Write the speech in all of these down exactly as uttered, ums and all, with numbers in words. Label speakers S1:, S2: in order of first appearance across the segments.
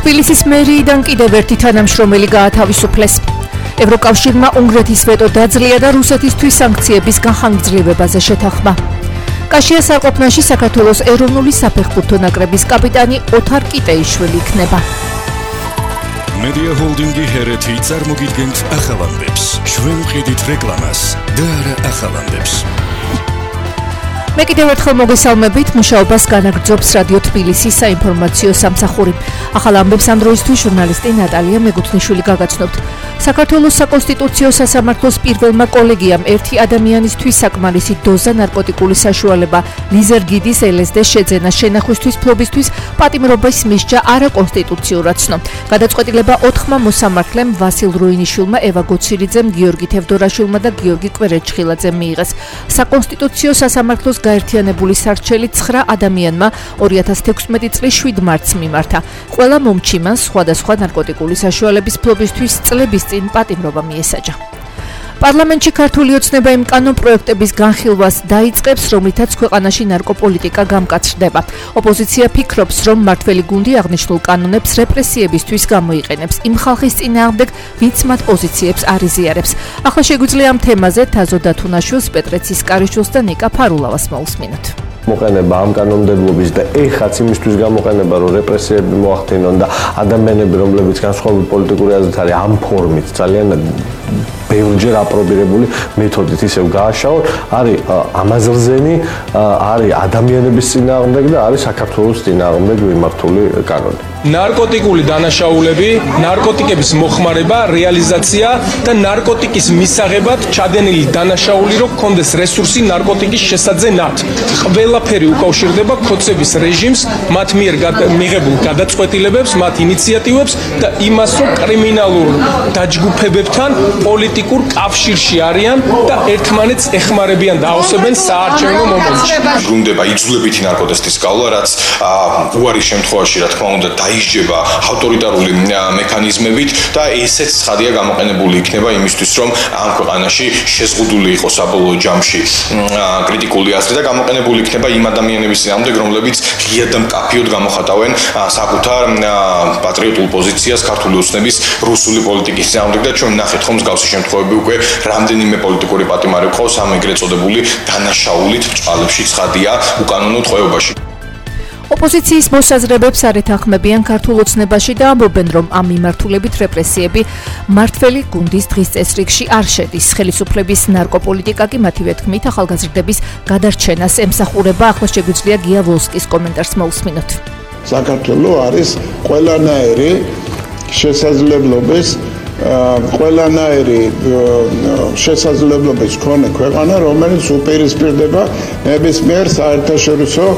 S1: თბილისის მერიიდან კიდევ ერთი თანამშრომელი გაათავისუფლეს. ევროკავშირმა უნგრეთის ვეტო დაძლია და რუსეთისთვის სანქციების განხანგრძლივებაზე შეთანხმა. კაშიას არყოფნაში საქართველოს ეროვნული საფეხბურთო ნაკრების კაპიტანი ოთარ კიტეიშვილი იქნება.
S2: Media Holdingi ჰერეთი წარმოგიდგენთ ახალ ამბებს. ჩვენ ვყიდით რეკლამას და არა ახალ ამბებს.
S1: მე კიდევ ერთხელ მოგესალმებით, მუშაობას განაგრძობს რადიო თბილისის საინფორმაციო სამსახური. ახალ ამბებს ამ დროისთვის ჟურნალისტი ნატალია მეგუთნიშვილი გაგაცნობთ. საქართველოს საკონსტიტუციო სასამართლოს პირველმა კოლეგიამ ერთი ადამიანისთვის საკმარისი დოზა ნარკოტიკული საშუალება ლიზერგიდის ელ ეს დე-ს შეძენა შენახვისთვის ფლობისთვის პატიმრობის მისჯა არაკონსტიტუციურად ცნო. გადაწყვეტილება ოთხმა მოსამართლემ ვასილ რუინიშვილმა, ევა გოცირიძემ, გიორგი თევდორაშვილმა და გიორგი კვერეჩხილაძემ მიიღეს. საკონსტიტუციო სასამართლოს გაერთიანებული სარჩელი ცხრა ადამიანმა ორი ათას თექვსმეტი წლის შვიდ მარტს მიმართა. ყველა მომჩიმანს სხვადასხვა ნარკოტიკული საშუალების ფლობისთვის წლების წინ პატიმრობა მიესაჯა. პარლამენტში ქართული ოცნება იმ კანონპროექტების განხილვას დაიწყებს, რომლითაც ქვეყანაში ნარკოპოლიტიკა გამკაცრდება. ოპოზიცია ფიქრობს, რომ მმართველი გუნდი აღნიშნულ კანონებს რეპრესიებისთვის გამოიყენებს იმ ხალხის წინააღმდეგ, ვინც მათ პოზიციებს არ იზიარებს. ახლა შეგვიძლია ამ თემაზე თაზო დათუნაშვილს, პეტრე ცისკარიშვილს და ნიკა ფარულავას მოусმინოთ.
S3: მოყენება ამ კანონმდებლობის და ეხაც იმისთვის გამოყენება, რომ რეპრესიები მოახდინონ და ადამიანები, რომლებიც განსხვავებული პოლიტიკური აზრით არის, ამ ფორმით ძალიან ბევრჯერ აპრობირებული მეთოდით ისევ გააშაონ, არის ამაზრზენი, არის ადამიანების წინააღმდეგ და არის საქართველოს წინააღმდეგ მიმართული კანონი.
S4: ნარკოტიკული დანაშაულები, ნარკოტიკების მოხმარება, რეალიზაცია და ნარკოტიკის მისაღებად ჩადენილი დანაშაული, რომ კონდეს რესურსი ნარკოტიკის შესაძენად. ყველაფერი უკავშირდება ქოცების რეჟიმს, მათ მიერ მიღებულ გადაწყვეტილებებს, მათ ინიციატივებს და იმას, რომ კრიმინალურ დაჯგუფებებთან პოლიტიკურ კავშირში არიან და ერთმანეთს ეხმარებიან და აოსებენ საარჩევნო მომენტში.
S5: ბრუნდება იძულებითი ნარკოტესტის გავლა, რაც უარი შემთხვევაში, რა თქმა უნდა, დაიჯება ავტორიტარული მექანიზმებით და ესეც ცხადია გამოყენებული იქნება იმისთვის, რომ ამ ქვეყანაში შეზღუდული იყოს საბოლოო ჯამში კრიტიკული აზრი და გამოყენებული იქნება იმ ადამიანების წინააღმდეგ, რომლებიც ღიად და მკაფიოდ გამოხატავენ საკუთარ პატრიოტულ პოზიციას ქართული ოცნების რუსული პოლიტიკის წინააღმდეგ და ჩვენ ნახეთ ხომ მსგავსი შემთხვევები უკვე რამდენიმე პოლიტიკური პატიმარი ყავს ამ ეგრეთ წოდებული დანაშაულით ბჭყალებში ცხადია უკანონო ტყვეობაში.
S1: ოპოზიციის მოსაზრებებს არ ეთანხმებიან ქართულ ოცნებაში და ამბობენ, რომ ამ მიმართულებით რეპრესიები მმართველი გუნდის დღის წესრიგში არ შედის. ხელისუფლების ნარკოპოლიტიკა კი მათივე თქმით ახალგაზრდების გადარჩენას ემსახურება. ახლა შეგვიძლია გია ვოლსკის კომენტარს მოусმინოთ.
S6: საქართველო არის ყველანაირი შესაძლებლობის ყველანაირი შესაძლებლობის მქონე ქვეყანა, რომელიც უპირისპირდება ნებისმიერ საერთაშორისო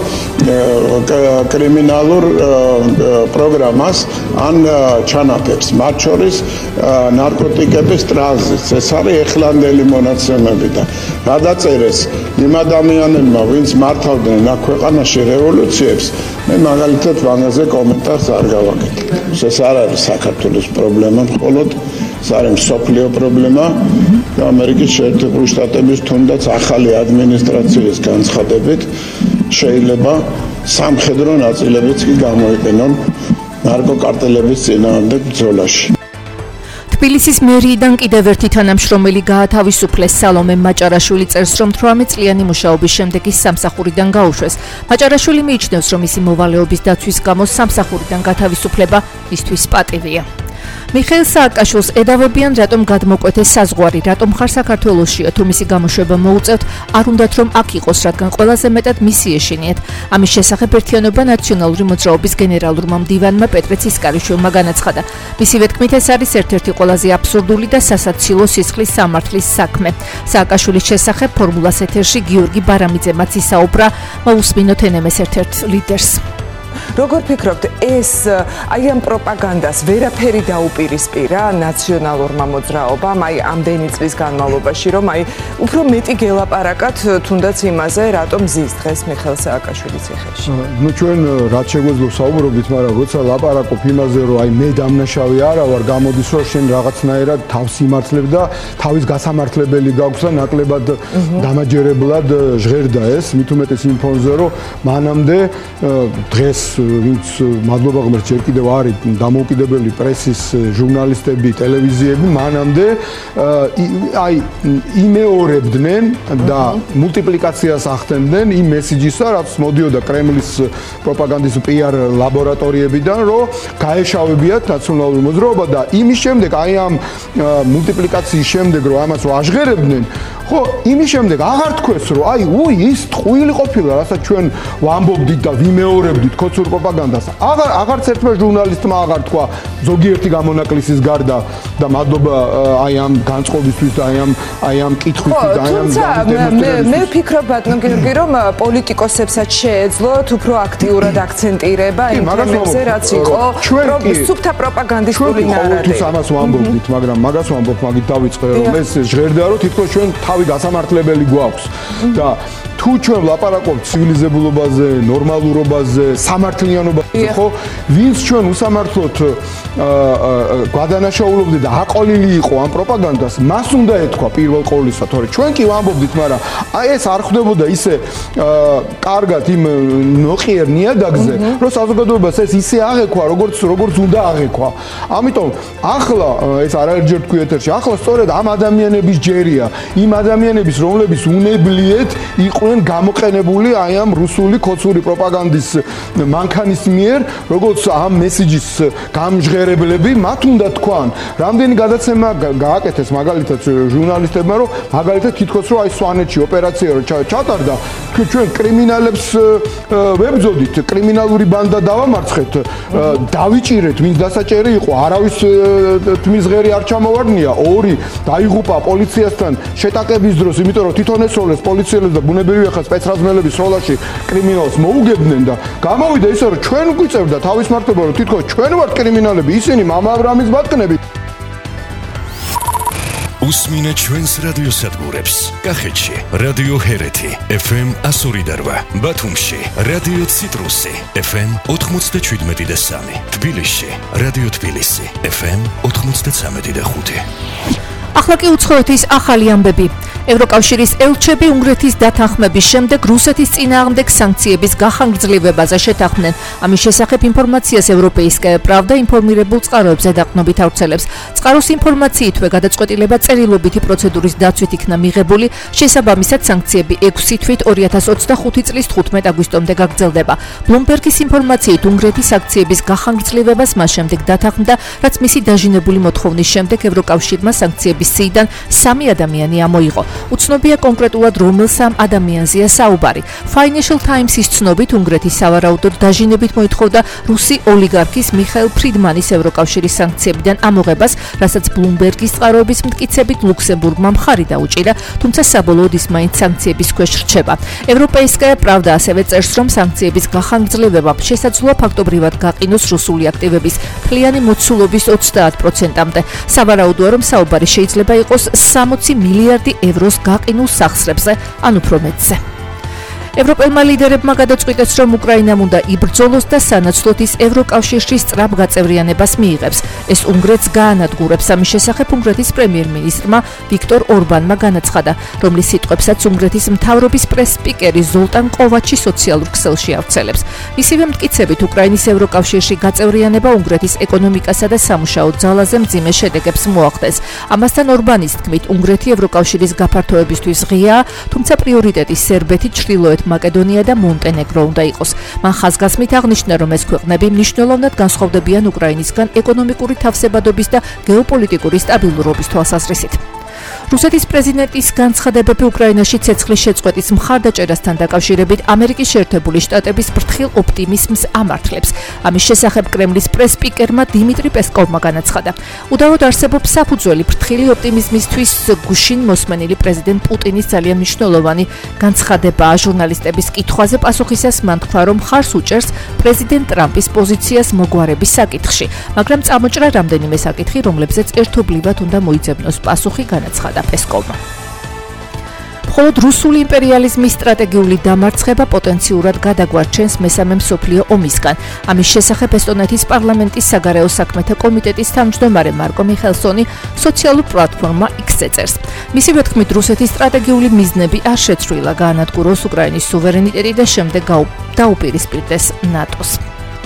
S6: კრიმინალურ პროგრამას ან ჩანაფერს, მათ შორის ნარკოტიკების ტრანზიტს. ეს არის ეხლანდელი მონაცემები და გადაწერეს იმ ადამიანებმა, ვინც მართავდნენ აქ ქვეყანაში რევოლუციებს. მე მაგალითად ამაზე კომენტარს არ გავაკეთებ. ეს არ არის საქართველოს პრობლემა მხოლოდ, ეს არის მსოფლიო პრობლემა და ამერიკის შეერთებული შტატების თუნდაც ახალი ადმინისტრაციის განცხადებით შეიძლება სამხედრო ნაწილებიც კი გამოიყენონ ნარკოკარტელების წინააღმდეგ ბრძოლაში.
S1: თბილისის მერიიდან კიდევ ერთი თანამშრომელი გაათავისუფლეს. სალომე მაჭარაშვილი წერს, რომ თვრამეტ წლიანი მუშაობის შემდეგ ის სამსახურიდან გაუშვეს. მაჭარაშვილი მიიჩნევს, რომ მისი მოვალეობის დაცვის გამო სამსახურიდან გათავისუფლება მისთვის პატივია. მიხეილ სააკაშვილს ედავებიან, რატომ გადმოკვეთეს საზღვარი, რატომ ხარ საქართველოსშია, თუ მისი გამოშვება მოუწევთ, არ უნდათ რომ აქ იყოს, რადგან ყველაზე მეტად მისი ეშინიათ. ამის შესახებ ერთიანობა ნაციონალური მოძრაობის გენერალურმა მდივანმა პეტრე ცისკარიშვილმა განაცხადა. მისივე თქმით, ეს არის ერთ-ერთი ყველაზე აბსურდული და სასაცილო სისხლის სამართლის საქმე. სააკაშვილის შესახებ ფორმულას ეთერში გიორგი ბარამიძემაც ისაუბრა. მოусმინოთ εν ემ ეს ერთ-ერთ ლიდერს.
S7: როგორ ფიქრობთ, ეს აი ამ პროპაგანდას ვერაფერი დაუპირისპირა ნაციონალურმა მოძრაობამ აი ამდენი წლის განმავლობაში, რომ აი უფრო მეტი გელაპარაკათ თუნდაც იმაზე, რატომ ზის დღეს მიხეილ სააკაშვილის ციხეში.
S8: ნუ ჩვენ რაც შეგვეძლო საუბრობით, მაგრამ როცა ლაპარაკობ იმაზე, რომ აი მე დამნაშავე არა ვარ, გამოდის რომ შენ რაღაცნაირად თავს იმართლებ და თავის გასამართლებელი გაქვს და ნაკლებად დამაჯერებლად ჟღერდა ეს, მით უმეტეს იმ ფონზე, რომ მანამდე დღეს ვინც მადლობა ღმერთს ჯერ კიდევ არის დამოუკიდებელი პრესის ჟურნალისტები, ტელევიზიები, მანამდე აი იმეორებდნენ და მულტიპლიკაციას ახდენდნენ იმ მესიჯისა, რაც მოდიოდა კრემლის პროპაგანდის პიარ ლაბორატორიებიდან, რომ გაეშავებიათ ნაციონალური მოძრაობა და იმის შემდეგ აი ამ მულტიპლიკაციის შემდეგ რომ ამას ვაჟღერებდნენ, ხო, იმის შემდეგ აღარ თქვეს, რომ აი უი ის ტყუილი ყოფილა, რასაც ჩვენ ვამბობდით და ვიმეორებდით ქოცურ პროპაგანდას. აღარ აღარც ერთმა ჟურნალისტმა აღარ თქვა ზოგიერთი გამონაკლისის გარდა და მადლობა აი ამ განწყობისთვის და აი ამ აი ამ კითხვისთვის და აი ამ
S7: დემონსტრაციისთვის. მე ვფიქრობ ბატონო გიორგი, რომ პოლიტიკოსებსაც შეეძლოთ უფრო აქტიურად აქცენტირება იმ თემებზე, რაც იყო სუფთა პროპაგანდისტული ნარატივი.
S8: ყოველთვის ამას ვამბობდით, მაგრამ მაგას ვამბობ, მაგით დავიწყე, რომ ეს ჟღერდა, რომ თითქოს ჩვენ თავი გასამართლებელი გვაქვს და თუ ჩვენ ვლაპარაკობთ ცივილიზებულობაზე, ნორმალურობაზე, სამართლიანობაზე, ხო, ვინც ჩვენ უსამართლოდ გვადანაშაულობდით და აყოლილი იყო ამ პროპაგანდას, მას უნდა ეთქვა პირველ ყოვლისა, თორე ჩვენ კი ვამბობდით, მაგრამ აი ეს არ ხდებოდა ისე კარგად იმ ნოყიერ ნიადაგზე, რომ საზოგადოებას ეს ისე აღეკვა, როგორც როგორც უნდა აღეკვა. ამიტომ ახლა ეს არაერთხელ თქვი ეთერში, ახლა სწორედ ამ ადამიანების ჯერია, იმ ადამიანების, რომლებიც უნებლიეთ იყვნენ გამოყენებული აი ამ რუსული ქოცური პროპაგანდის მანქანის მიერ, როგორც ამ მესიჯის გამჟღერებლები, მათ უნდა თქვან, რამდენი გადაცემა გააკეთეს მაგალითად ჟურნალისტებმა, რომ მაგალითად თითქოს რომ აი სვანეთში ოპერაცია რო ჩატარდა, ჩვენ კრიმინალებს ვებძოდით, კრიმინალური ბანდა დავამარცხეთ, დავიჭირეთ, ვინც დასაჭერი იყო, არავის თმის ღერი არ ჩამოვარდნია, ორი დაიღუპა პოლიციასთან შეტაკების დროს, იმიტომ რომ თვითონ ესროლეს პოლიციელებს და ბუნებრივია ხა სპეცრაზმელების სროლაში კრიმინალს მოუგებდნენ და გამოვიდა ისე რომ ჩვენ გვიწევდა თავის მართლობა, რომ თითქოს ჩვენ ვართ კრიმინალები, ისინი მამა აბრამის ბატკნები.
S2: უსმინე ჩვენს რადიოსადგურებს. კახეთში რადიო ჰერეთი ეფ ემ one oh eight, ბათუმში რადიო ციტრუსი ეფ ემ ninety-seven და three, თბილისში რადიო თბილისი ეფ ემ ninety-three და five.
S1: ახლა კი უცხოეთის ახალი ამბები. ევროკავშირის ელჩები უნგრეთის დათანხმების შემდეგ რუსეთის წინააღმდეგ სანქციების გახანგრძლივებაზე შეთანხმდნენ. ამის შესახებ ინფორმაციას ევროპეისკაია პრავდა ინფორმირებულ წყაროებზე დაყრდნობით ავრცელებს. წყაროს ინფორმაციითვე გადაწყვეტილება წერილობითი პროცედურის დაცვით იქნა მიღებული, შესაბამისად სანქციები ექვსი თვით two thousand twenty-five წლის თხუთმეტ აგვისტომდე გაგრძელდება. ბლუმბერგის ინფორმაციით უნგრეთის სანქციების გახანგრძლივებას მას შემდეგ დათანხმდა, რაც მისი დაჟინებული მოთხოვნის შემდეგ ევროკავშირმა სანქციების სიიდან სამი ადამიანი ამოიღო. უცნობია კონკრეტულად რომელ სამ ადამიანზეა საუბარი. Financial Times-ის ცნობით უნგრეთის სავარაუდოდ დაჟინებით მოითხოვდა რუსი ოლიგარქის მიხაილ ფრიდმანის ევროკავშირის სანქციებიდან ამოღებას, რასაც ბლუმბერგის წყაროების მტკიცებით ლუქსემბურგმა მხარი დაუჭირა, თუმცა საბოლოოდ ის მაინც სანქციების ქვეშ რჩება. ევროპეისკაია პრავდა ასევე წერს, რომ სანქციების გახანგრძლივება შესაძლოა ფაქტობრივად გაყინოს რუსული აქტივების მთლიანი მოცულობის ოცდაათ პროცენტამდე. სავარაუდოა, რომ საუბარი შეიძლება იყოს სამოცი მილიარდი ევროს გაყინულ სახსრებზე, ან უფრო მეტზე. ევროპელმა ლიდერებმა გადაწყვიტეს, რომ უკრაინამ უნდა იბრძოლოს და სანაცვლოდ ის ევროკავშირში სწრაფ გაწევრიანებას მიიღებს. ეს უნგრეთს გაანადგურებს. ამის შესახებ უნგრეთის პრემიერ-მინისტრმა ვიქტორ ორბანმა განაცხადა, რომლის სიტყვებსაც უნგრეთის მთავრობის პრეს-სპიკერი ზოლტან კოვაჩი სოციალურ ქსელში ავრცელებს. მისივე მტკიცებით, უკრაინის ევროკავშირში გაწევრიანება უნგრეთის ეკონომიკასა და სამუშაო ძალაზე მძიმე შედეგებს მოახდენს. ამასთან ორბანის თქმით, უნგრეთი ევროკავშირის გაფართოებისთვის ღიაა, თუმცა პრიორიტეტი სერბეთი, ჩრდილოეთ მაკედონია და მონტენეგრო უნდა იყოს. მან ხაზგასმით აღნიშნა, რომ ეს ქვეყნები მნიშვნელოვნად განსხვავდებიან უკრაინისგან ეკონომიკური თავსებადობის და გეოპოლიტიკური სტაბილურობის თვალსაზრისით. რუსეთის პრეზიდენტის განცხადებები უკრაინაში ცეცხლის შეწყვეტის მხარდაჭერასთან დაკავშირებით ამერიკის შეერთებული შტატების ფრთხილ ოპტიმიზმს ამართლებს. ამის შესახებ კრემლის პრეს-სპიკერმა დიმიტრი პესკოვმა განაცხადა. უდავოდ არსებობს საფუძველი ფრთხილი ოპტიმიზმისთვის გუშინ მოსმენილი პრეზიდენტ პუტინის ძალიან მნიშვნელოვანი განცხადებაა. ჟურნალისტების კითხვაზე პასუხისას მან თქვა, რომ ხარს უჭერს პრეზიდენტ ტრამპის პოზიციას მოგვარების საკითხში, მაგრამ წამოჭრა რამდენიმე საკითხი, რომლებზეც ერთობლივად უნდა მოიძებნოს პასუხი, განაცხადა პესკოვმა. მხოლოდ რუსული იმპერიალიზმის სტრატეგიული დამარცხება პოტენციურად გადაგვარჩენს მესამე მსოფლიო ომისგან. ამის შესახებ ესტონეთის პარლამენტის საგარეო საქმეთა კომიტეტის თავმჯდომარე მარკო მიხელსონი სოციალურ პლატფორმა X-ზე წერს. მისივე თქმით, რუსეთის სტრატეგიული მიზნები არ შეცვლილა გაანადგუროს უკრაინის სუვერენიტეტი და შემდეგ დაუპირისპირდეს ნატოს.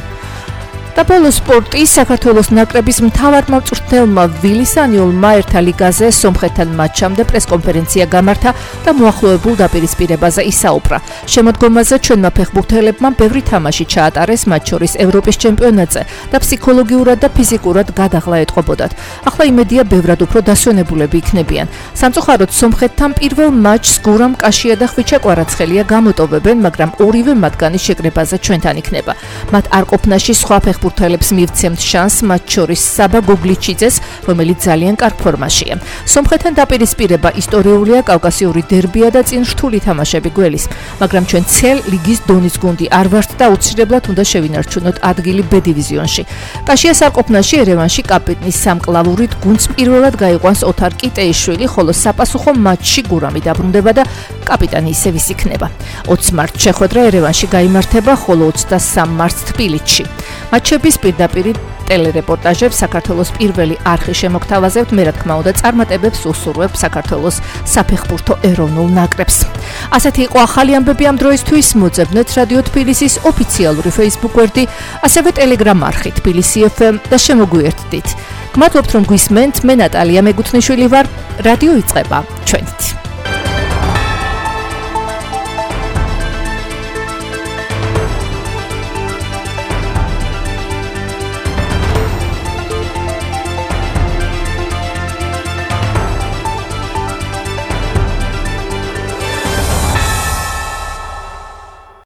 S1: და ბოლოს სპორტი საქართველოს ნაკრების მთავარმა მწვრთნელმა ვილისანიულმა ერთა ლიგაზე სომხეთთან მატჩამდე პრესკონფერენცია გამართა და მოახლოებულ დაპირისპირებაზე ისაუბრა. შემოდგომაზე ჩვენმა ფეხბურთელებმა ბევრი თამაში ჩაატარეს, მათ შორის ევროპის ჩემპიონატზე და ფსიქოლოგიურად და ფიზიკურად გადაღლა ეტყობოდათ. ახლა იმედია ბევრად უფრო დასვენებულები იქნებიან. სამწუხაროდ სომხეთთან პირველ მატჩს გურამ კაშია და ხვიჩა კვარაცხელია გამოტოვებენ, მაგრამ ორივე მათგანი შეკრებაზე ჩვენთან იქნება. მათ არ ყოფნაში სხვა ფეხბურთელებს მივცემთ შანსს, მათ შორის საბა გოგლიჩიძეს, რომელიც ძალიან კარგ ფორმაშია. სომხეთთან დაპირისპირება ისტორიულია, კავკასიური დერბია და წინ რთული თამაშები გველის, მაგრამ ჩვენ ცელ ლიგის დონის გუნდი არ ვართ და აუცილებლად უნდა შევინარჩუნოთ ადგილი ბ დივიზიონში. კაშიას არ ყოფნაში ერევანში კაპიტნის სამკლავურით გუნდს პირველად გაიყვანს ოთარ კიტეიშვილი, ხოლო საპასუხო მატჩში გურამი დაბრუნდება და კაპიტანი ისევ ის იქნება. ოცი მარტს შეხვედრა ერევანში გაიმართება, ხოლო ოცდასამ მარტს თბილისში. მატჩების პირდაპირ ტელერეპორტაჟებს საქართველოს პირველი არხი შემოგთავაზებთ, მე რა თქმა უნდა წარმატებებს უსურვებ საქართველოს საფეხბურთო ეროვნულ ნაკრებს. ასეთი იყო ახალი ამბები ამ დროისთვის. მოძებნეთ რადიო თბილისის ოფიციალური Facebook გვერდი, ასევე Telegram არხი თბილისი ეფემ და შემოგვიერთდით. გმადლობთ რომ გვისმენთ, მე ნატალია მეგუთნიშვილი ვარ, რადიო იწყება ჩვენით.